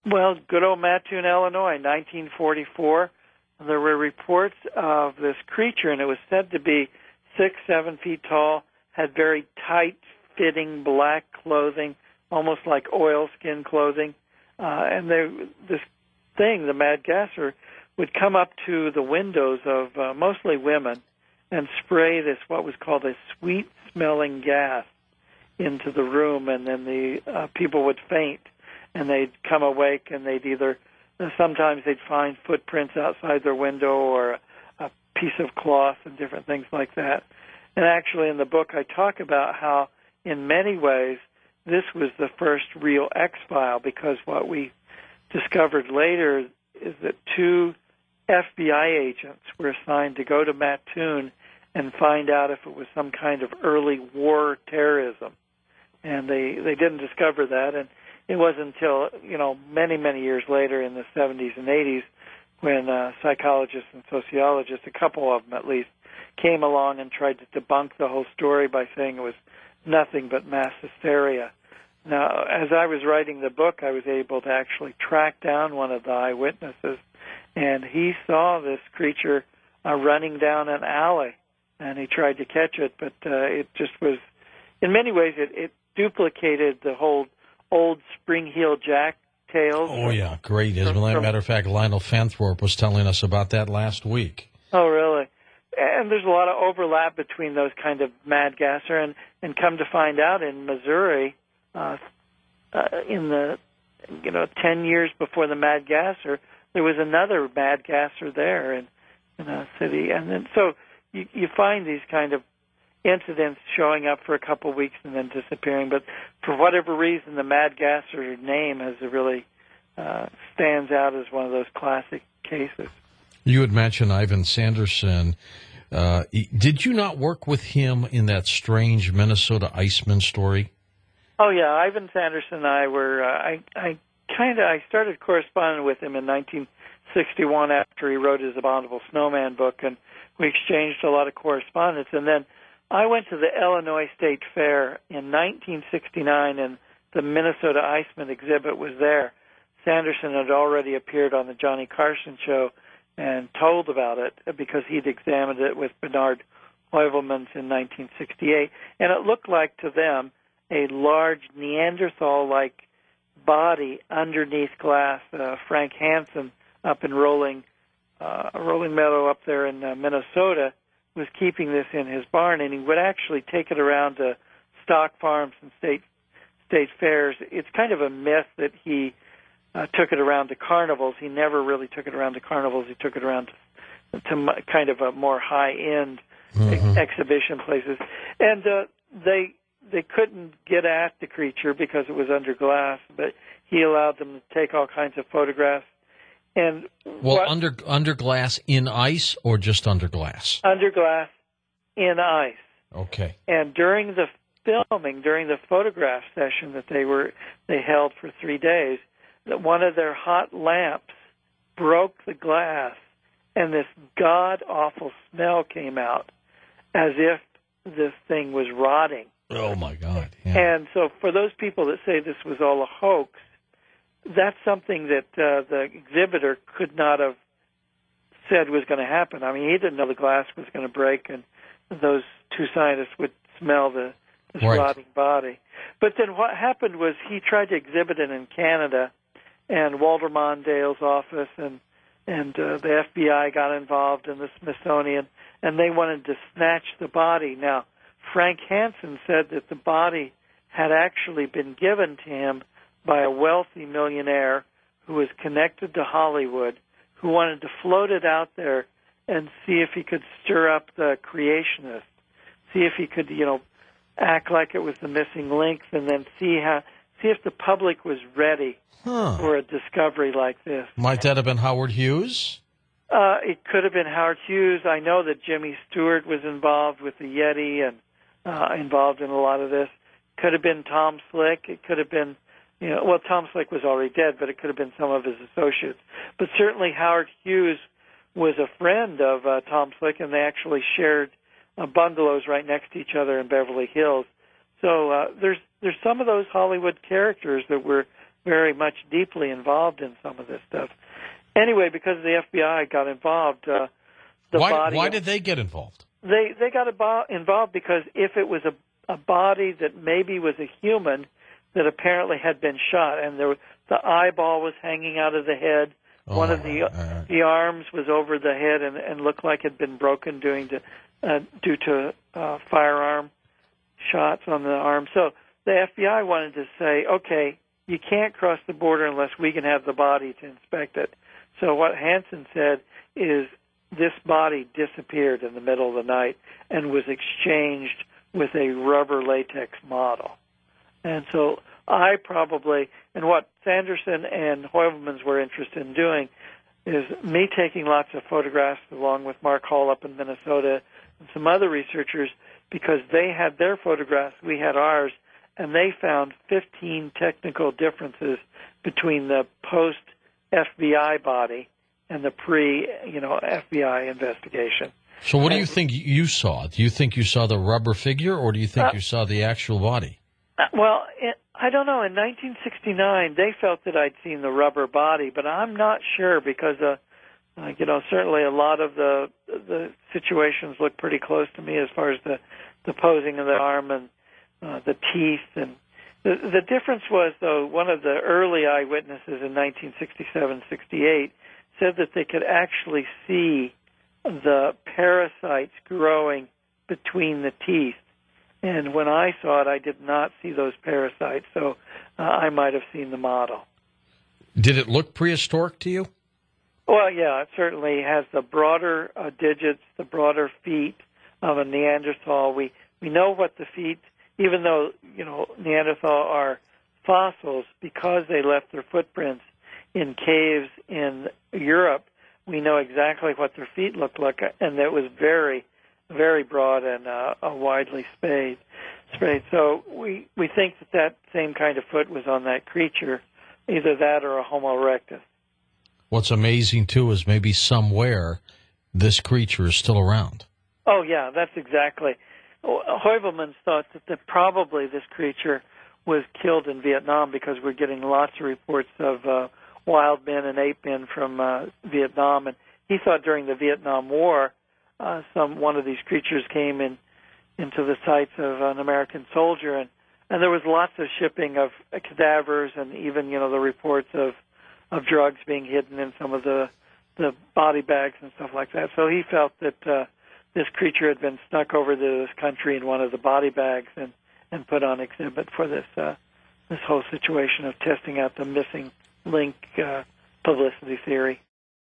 Well, good old Mattoon, Illinois, 1944. There were reports of this creature, and it was said to be 6-7 feet tall, had very tight-fitting black clothing, almost like oilskin clothing. And this thing, the Mad Gasser, would come up to the windows of mostly women and spray this, what was called a sweet-smelling gas, into the room, and then the people would faint, and they'd come awake, and sometimes they'd find footprints outside their window or a piece of cloth and different things like that. And actually in the book I talk about how in many ways this was the first real X-File, because what we discovered later is that 2 FBI agents were assigned to go to Mattoon and find out if it was some kind of early war terrorism. And they didn't discover that, and it wasn't until, many, many years later in the 70s and 80s when psychologists and sociologists, a couple of them at least, came along and tried to debunk the whole story by saying it was nothing but mass hysteria. Now, as I was writing the book, I was able to actually track down one of the eyewitnesses, and he saw this creature running down an alley, and he tried to catch it, but it just was, in many ways, it duplicated the whole old Spring-Heel Jack tales. Oh, yeah, great. As a matter of fact, Lionel Fanthorpe was telling us about that last week. Oh, really? And there's a lot of overlap between those kind of Mad Gasser, and come to find out in Missouri, in the 10 years before the Mad Gasser, there was another Mad Gasser there in a city, and then so you find these kind of incidents showing up for a couple of weeks and then disappearing. But for whatever reason, the Mad Gasser name has really stands out as one of those classic cases. You had mentioned Ivan Sanderson. Did you not work with him in that strange Minnesota Iceman story? Oh, yeah. Ivan Sanderson and I were, I started corresponding with him in 1961 after he wrote his Abominable Snowman book, and we exchanged a lot of correspondence. And then I went to the Illinois State Fair in 1969, and the Minnesota Iceman exhibit was there. Sanderson had already appeared on the Johnny Carson show and told about it because he'd examined it with Bernard Heuvelmans in 1968. And it looked like to them a large Neanderthal-like body underneath glass. Frank Hansen up in Rolling Meadow up there in Minnesota was keeping this in his barn, and he would actually take it around to stock farms and state fairs. It's kind of a myth that he took it around to carnivals. He never really took it around to carnivals. He took it around to kind of a more high-end exhibition places. And they couldn't get at the creature because it was under glass, but he allowed them to take all kinds of photographs. And under glass in ice or just under glass? Under glass in ice. Okay. And during the filming, during the photograph session that they held for 3 days, that one of their hot lamps broke the glass, and this god-awful smell came out as if this thing was rotting. Oh, my God. Yeah. And so for those people that say this was all a hoax, that's something that the exhibitor could not have said was going to happen. I mean, he didn't know the glass was going to break, and those two scientists would smell this rotting body. But then what happened was he tried to exhibit it in Canada, and Walter Mondale's office and the FBI got involved in the Smithsonian, and they wanted to snatch the body. Now, Frank Hansen said that the body had actually been given to him by a wealthy millionaire who was connected to Hollywood, who wanted to float it out there and see if he could stir up the creationists, see if he could, act like it was the missing link, and then see if the public was ready for a discovery like this. Might that have been Howard Hughes? It could have been Howard Hughes. I know that Jimmy Stewart was involved with the Yeti and involved in a lot of this. Could have been Tom Slick. It could have been, Tom Slick was already dead, but it could have been some of his associates. But certainly Howard Hughes was a friend of Tom Slick, and they actually shared bungalows right next to each other in Beverly Hills. So there's some of those Hollywood characters that were very much deeply involved in some of this stuff. Anyway, because the FBI got involved, Why did they get involved? They got involved because if it was a body that maybe was a human that apparently had been shot, and the eyeball was hanging out of the head, one of the arms was over the head and looked like it had been broken due to firearm shots on the arm. So the FBI wanted to say, okay, you can't cross the border unless we can have the body to inspect it. So what Hansen said is this body disappeared in the middle of the night and was exchanged with a rubber latex model. And so and what Sanderson and Heuvelmans were interested in doing is me taking lots of photographs along with Mark Hall up in Minnesota and some other researchers, because they had their photographs, we had ours, and they found 15 technical differences between the post-FBI body and the pre-FBI investigation. So what do you think you saw? Do you think you saw the rubber figure, or do you think you saw the actual body? Well, I don't know. In 1969, they felt that I'd seen the rubber body, but I'm not sure because, certainly a lot of the situations look pretty close to me as far as the posing of the arm and the teeth. And the difference was, though, one of the early eyewitnesses in 1967-68 said that they could actually see the parasites growing between the teeth. And when I saw it, I did not see those parasites, so I might have seen the model. Did it look prehistoric to you? Well, yeah, it certainly has the broader digits, the broader feet of a Neanderthal. We know what the feet, even though, Neanderthal are fossils, because they left their footprints in caves in Europe, we know exactly what their feet looked like, and it was very, very broad and widely sprayed. So we think that same kind of foot was on that creature, either that or a Homo erectus. What's amazing, too, is maybe somewhere this creature is still around. Oh, yeah, that's exactly. Heuvelmans thought that probably this creature was killed in Vietnam because we're getting lots of reports of wild men and ape men from Vietnam, and he thought during the Vietnam War one of these creatures came into the sights of an American soldier, and there was lots of shipping of cadavers and even the reports of drugs being hidden in some of the body bags and stuff like that. So he felt that this creature had been snuck over to this country in one of the body bags and put on exhibit for this whole situation of testing out the missing link publicity theory.